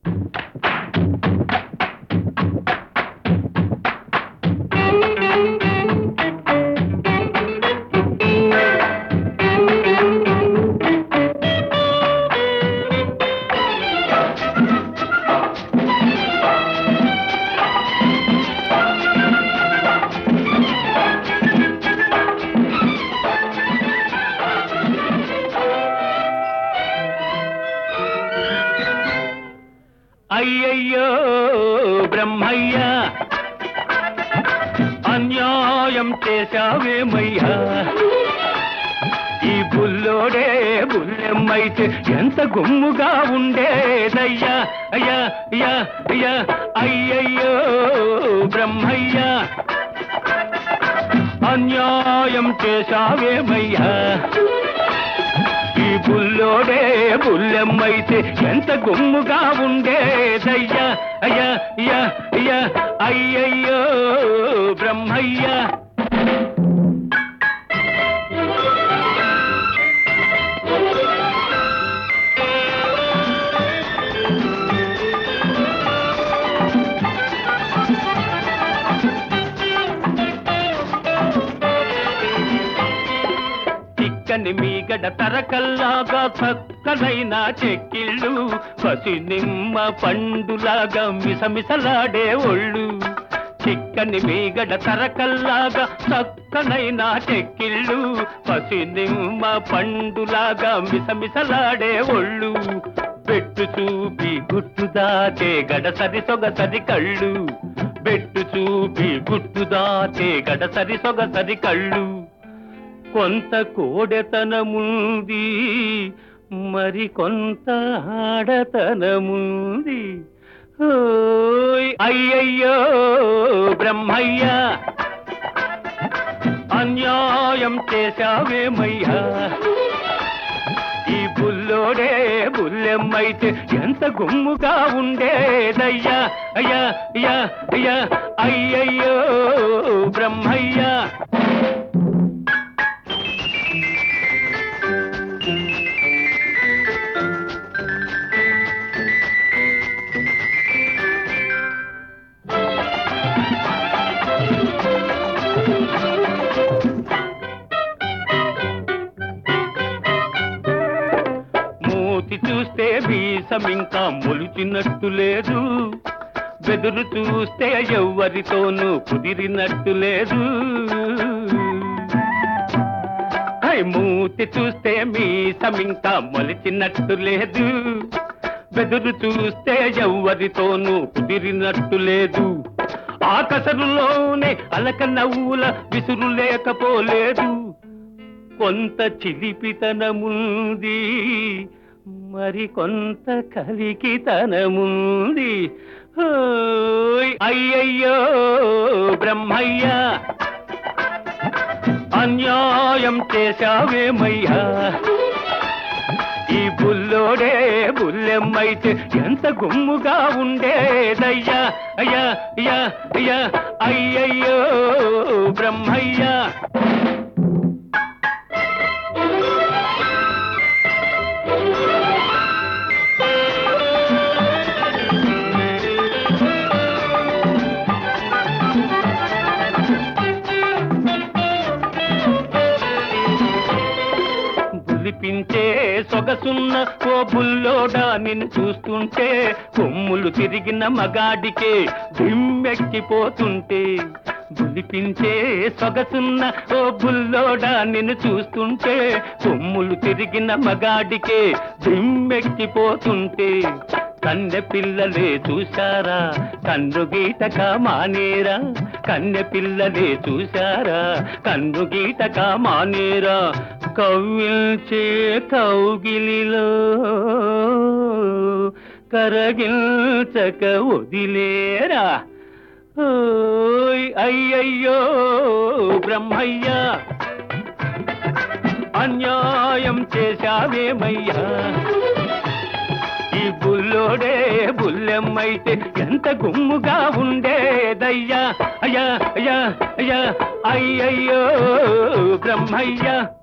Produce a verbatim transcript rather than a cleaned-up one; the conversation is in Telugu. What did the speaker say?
అయ్యయ్యో బ్రహ్మయ్యా, అన్యాయం చేశావేమయ్యా. ఈ బుల్లోడే బుల్లెమ్మైతే ఎంత గుమ్ముగా ఉండేదయ్యా. అయ్యా అయ్యా అయ్యా అయ్యయ్యో బ్రహ్మయ్యా, అన్యాయం చేశావేమయ్యా. ఈ బుల్లోడే బుల్లెమ్మైతే ఎంత గుమ్ముగా ఉండేదయ్యా. అయ్యా అయ్యా అయ్యా అయ్యయ్యో బ్రహ్మయ్యా. చిక్కని మీగడ తరకల్లాగా చక్కనైన చెక్కిళ్ళు, పసి నిమ్మ పండులాగా మిసమిసలాడే ఒళ్ళు. చిక్కని మీగడ తరకల్లాగా చక్కనైన చెక్కిళ్ళు, పసి నిమ్మ పండులాగా మిసమిసలాడే ఒళ్ళు. బెట్టు చూపి గుట్టు దాచే గడసరి సొగసరి కళ్ళు, బెట్టు చూపి గుట్టు దాచే గడసరి సొగసరి కళ్ళు. కొంత కోడెతనముంది, మరి కొంత ఆడతనముంది. అయ్యయ్యో బ్రహ్మయ్యా, అన్యాయం చేశావేమయ్యా. ఈ బుల్లోడే బుల్లెమ్మైతే ఎంత గుమ్ముగా ఉండేదయ్యా. అయ్యా అయ్యా అయ్యా అయ్యయ్యో బ్రహ్మయ్యా. మూతి చూస్తే వీసం ఇంకా మొలిచినట్టు లేదు, బెదురు చూస్తే ఎవ్వరితోనూ కుదిరినట్టు లేదు. మూతి చూస్తే మీసం ఇంకా మొలిచినట్టు లేదు, బెదురు చూస్తే ఎవ్వరితోనూ కుదిరినట్టు లేదు. ఆకసరులోనే అలక నవ్వుల విసురు లేకపోలేదు. కొంత చిలిపితనముంది, మరి కొంత కలికితనముంది. అయ్యయ్యో బ్రహ్మయ్యా, అన్యాయం చేశావేమయ్యా. ఈ బుల్లోడే బుల్లెమ్మైతే ఎంత గుమ్ముగా ఉండేదయ్యా. అయ్యా అయ్యా అయ్యా అయ్యయ్యో బ్రహ్మయ్యా. పించే సొగసున్న ఓ బుల్లోడా, నిన్ను చూస్తుంటే కొమ్ములు తిరిగిన మగాడికే దిమ్మెక్కిపోతుంటే. బులిపించే సొగసున్న ఓ బుల్లోడా, నిన్ను చూస్తుంటే కొమ్ములు తిరిగిన మగాడికే దిమ్మెక్కిపోతుంటే. కన్నె పిల్లలే చూశారా కన్ను గీటక మానేరా, కన్నె పిల్లలే చూశారా కన్ను గీటక మానేరా. కవ్విల్చే కౌగిలిలో కరగిల్చక వదిలేరా. అయ్యయ్యో బ్రహ్మయ్యా, అన్యాయం చేశావేమయ్యా. ఈ బుల్లోడే బుల్లెమ్మైతే ఎంత గుమ్ముగా ఉండేదయ్యా. అయ్యా అయ్యా అయ్యా అయ్యయ్యో బ్రహ్మయ్యా.